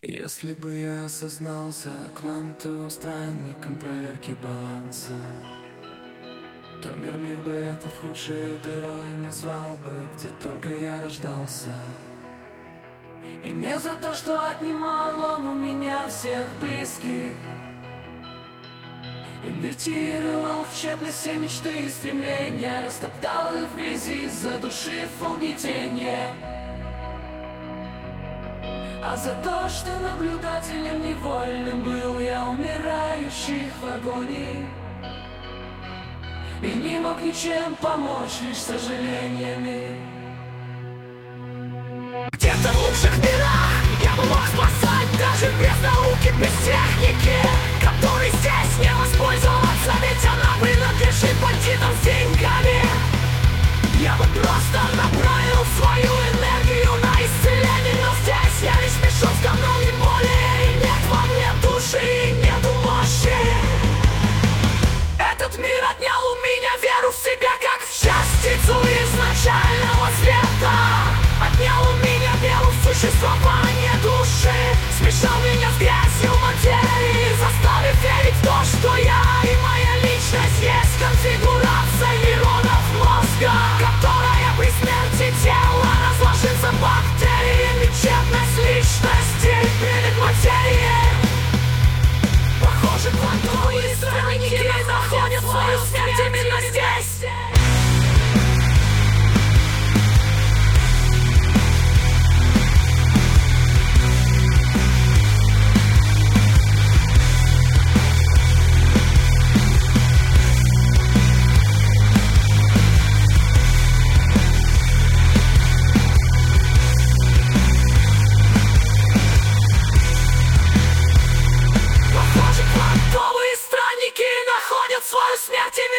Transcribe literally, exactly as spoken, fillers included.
Если бы я осознался квантовым странником проверки баланса, то мир мир бы это в худшей дырой назвал бы, где только я рождался. И не за то, что отнимал он у меня всех близких, инвертировал в тщетно все мечты и стремления, растоптал их в грязи, задушив угнетение. А за то, что наблюдателем невольным был я умирающих в агонии и не мог ничем помочь, лишь сожалениями. Где-то в лучших мирах я бы мог спасать даже без науки, без техники, которой здесь не воспользоваться, ведь она принадлежит бандитам с деньгами. Я бы просто направил свою энергию на исцеление, но здесь я лишь мешок с говном, не более. И нет во мне души, и нету мощи. Этот мир отнял у меня веру в себя, как в частицу изначального света. Отнял у меня веру в существование души, смешал меня с грязью материи, заставив верить в то, что я и моя личность есть конфигурация нейронов мозга, которая при смерти тела разложится бактериями. Тщетность личности перед материей. Похоже, квантовые странники находят свою смерть именно здесь. Свою смерть.